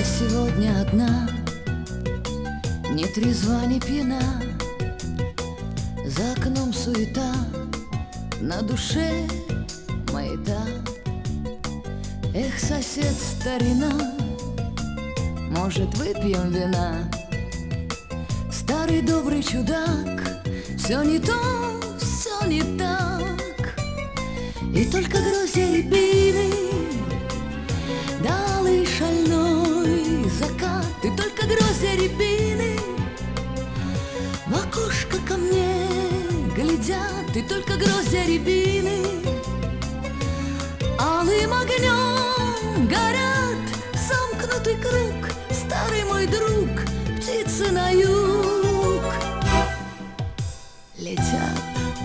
сегодня одна, не трезва, не пьяна. За окном суета, на душе маята. Эх, сосед, старина, может, выпьем вина? Старый добрый чудак, все не то, все не так. И только гроздья рябины, да алый шальной закат. И только гроздья рябины в окошко ко мне глядят. И только гроздья рябины алым огнем горят. Замкнутый круг, старый мой друг, птицы на юг летят.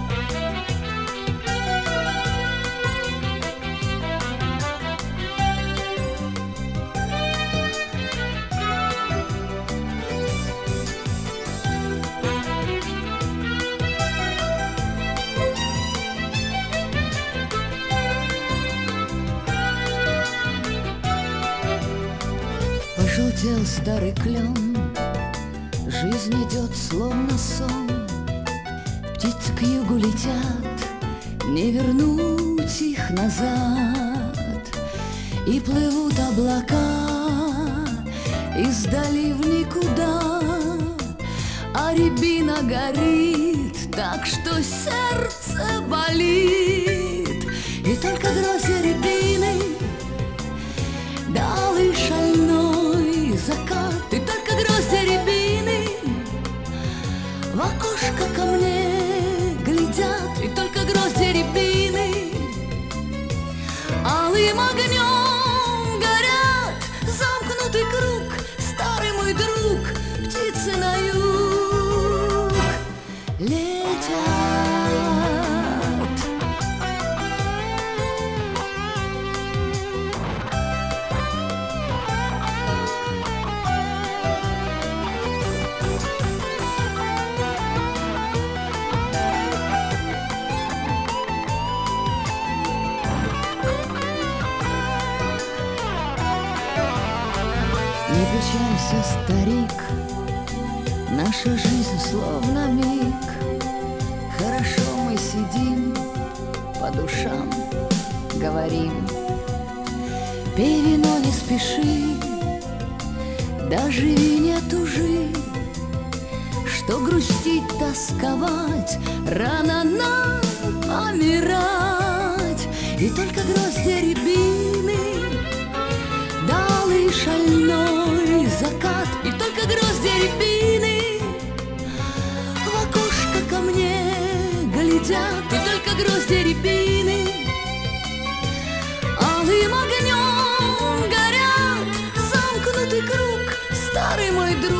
Пожелтел старый клен, жизнь идет словно сон. Птицы к югу летят, не вернуть их назад. И плывут облака издали в никуда, а рябина горит так, что сердце болит. И только гроздья рябины, да алый шальной закат. И только гроздья рябины в окошко ко мне глядят. И только гроздья рябины алым огнем горят. Замкнутый круг, старый мой друг, птицы на юг летят. Не печалься, старик, наша жизнь словно миг. Хорошо мы сидим, по душам говорим. Пей вино, не спеши, да живи, не тужи. Что грустить, тосковать, рано нам помирать. И только гроздья рябины, да алый шальной закат. И только гроздья рябины в окошко ко мне глядят. И только гроздья рябины алым огнем горят. Замкнутый круг, старый мой друг,